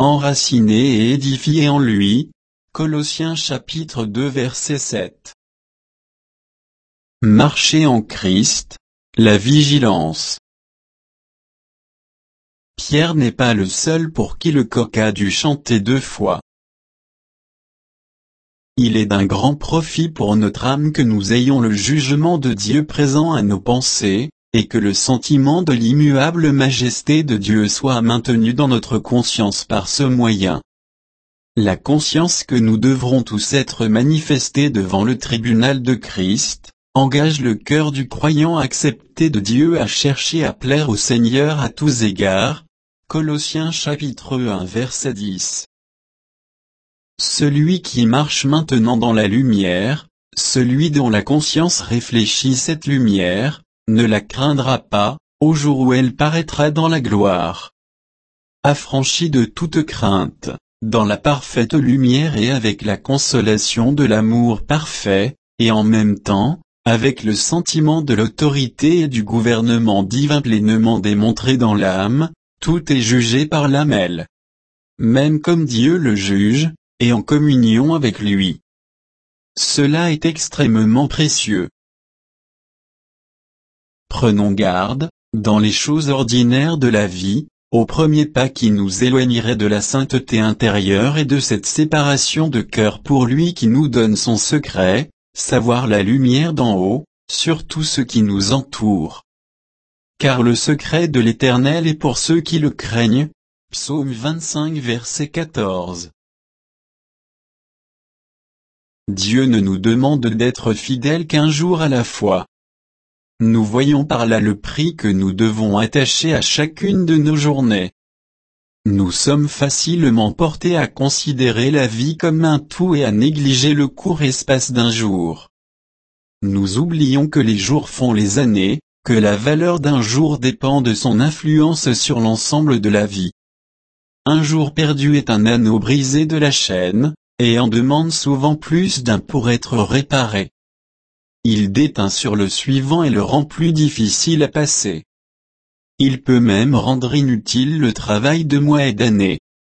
enracinés et édifiés en lui. Colossiens chapitre 2 verset 7. Marcher en Christ, la vigilance. Pierre n'est pas le seul pour qui le coq a dû chanter 2 fois. Il est d'un grand profit pour notre âme que nous ayons le jugement de Dieu présent à nos pensées, et que le sentiment de l'immuable majesté de Dieu soit maintenu dans notre conscience par ce moyen. La conscience que nous devrons tous être manifestés devant le tribunal de Christ, engage le cœur du croyant accepté de Dieu à chercher à plaire au Seigneur à tous égards. Colossiens chapitre 1 verset 10. Celui qui marche maintenant dans la lumière, celui dont la conscience réfléchit cette lumière, ne la craindra pas, au jour où elle paraîtra dans la gloire. Affranchi de toute crainte, dans la parfaite lumière et avec la consolation de l'amour parfait, et en même temps, avec le sentiment de l'autorité et du gouvernement divin pleinement démontré dans l'âme, tout est jugé par l'âme, même comme Dieu le juge, et en communion avec lui. Cela est extrêmement précieux. Prenons garde, dans les choses ordinaires de la vie, au premier pas qui nous éloignerait de la sainteté intérieure et de cette séparation de cœur pour lui qui nous donne son secret, savoir la lumière d'en haut, sur tout ce qui nous entoure. Car le secret de l'Éternel est pour ceux qui le craignent. Psaume 25 verset 14. Dieu ne nous demande d'être fidèles qu'un jour à la fois. Nous voyons par là le prix que nous devons attacher à chacune de nos journées. Nous sommes facilement portés à considérer la vie comme un tout et à négliger le court espace d'un jour. Nous oublions que les jours font les années, que la valeur d'un jour dépend de son influence sur l'ensemble de la vie. Un jour perdu est un anneau brisé de la chaîne, et en demande souvent plus d'un pour être réparé. Il déteint sur le suivant et le rend plus difficile à passer. Il peut même rendre inutile le travail de mois et d'années.